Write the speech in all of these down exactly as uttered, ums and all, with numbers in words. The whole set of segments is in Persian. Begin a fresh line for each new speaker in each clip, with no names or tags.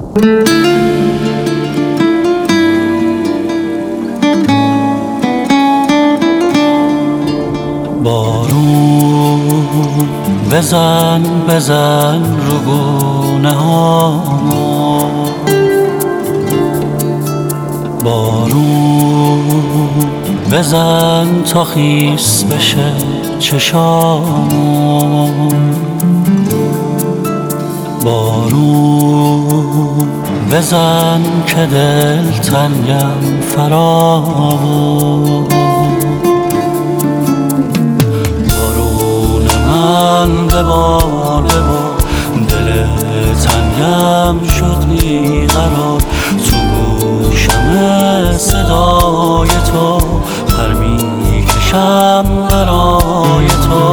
بارون بزن بزن رو گونه ها، بارون بزن تا خیس بشه چشام، بارون بزن که دل تنگم فراوان، بارون من ببار ببار دل تنگم شد بیقرار، تو گوشم صدای تو پر میکشم برای تو،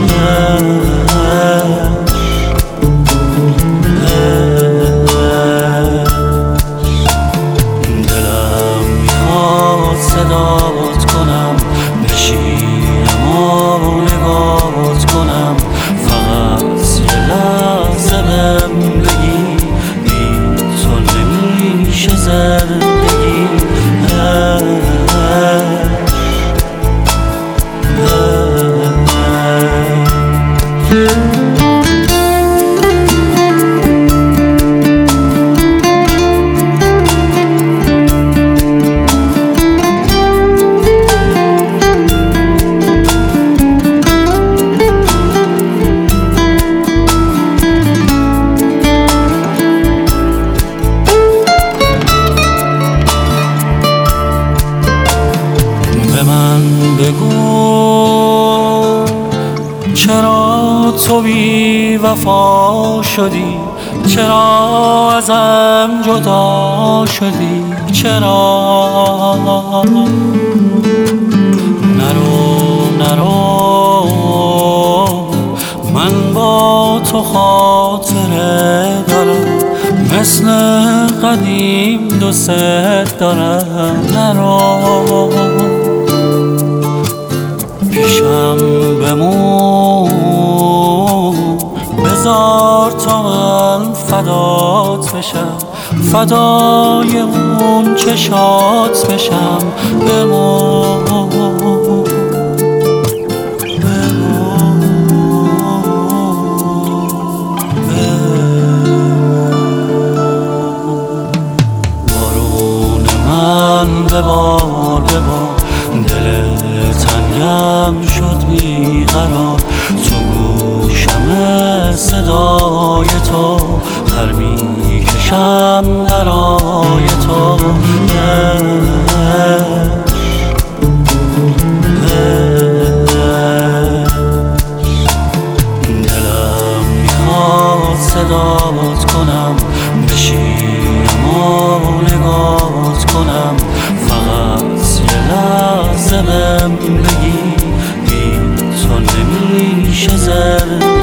دلم میخواد صدات کنم بشینم و نگات کنم، فقط یه لحظه بهم بگی بی تو نمیشه زندگی. به من بگو چرا تو بی وفا شدی، چرا ازم جدا شدی، چرا نرو نرو من با تو خاطره دارم، مثل قدیم دوست دارم، نرو پیشم بمون بذار تا من فدات بشم، فدای اون چشات بشم، بمون بمون بمون. بارون من ببار ببار دل تنگم شد بیقرار، تو گوشم صدای تو پر میکشم برای تو، دلم میخواد صدات کنم بشینم و نگات کنم، فقط یه لحظه بهم بگی بی تو نمیشه زندگی.